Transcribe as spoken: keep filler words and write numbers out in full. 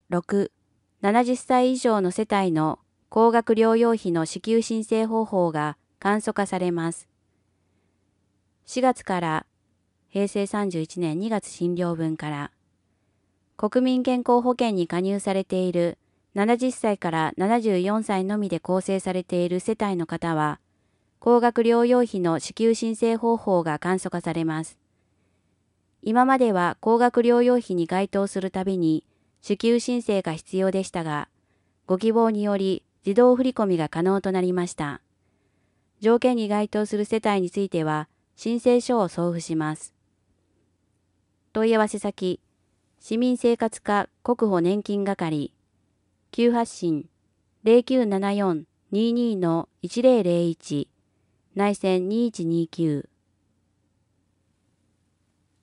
ろく、ななじゅっさい以上の世帯の高額療養費の支給申請方法が簡素化されます。しがつからへいせいさんじゅういちねんにがつ診療分から国民健康保険に加入されているななじゅっさいからななじゅうよんさいのみで構成されている世帯の方は、高額療養費の支給申請方法が簡素化されます。今までは高額療養費に該当するたびに支給申請が必要でしたが、ご希望により自動振込が可能となりました。条件に該当する世帯については申請書を送付します。問い合わせ先、市民生活課国保年金係、急発進 ゼロきゅうななよんにーにーのいちゼロゼロいち 内線にいちにきゅう